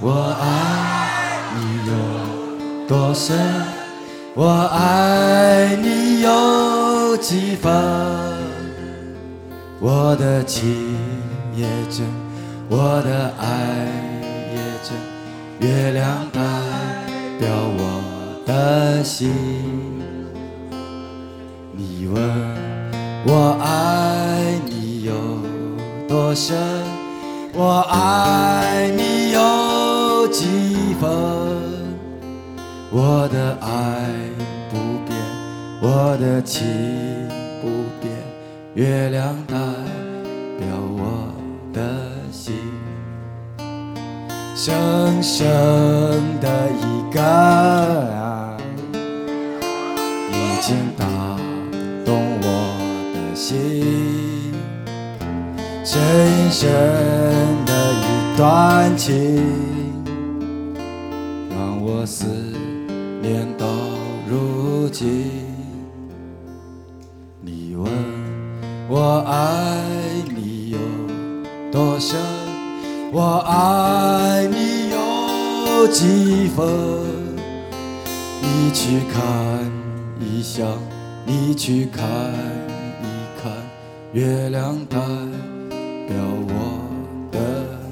我爱你有多深，我爱你有几分，我的情也真，我的爱也真，月亮代表我的心。你问我爱你有多深，我爱你有几分，我的爱不变，我的情不变，月亮代表我的心。深深的一个爱已经打动我的心，深深的一段情让我思念到如今。你问我爱你有多深，我爱你有几分，你去看一想，你去看一看，月亮代表我的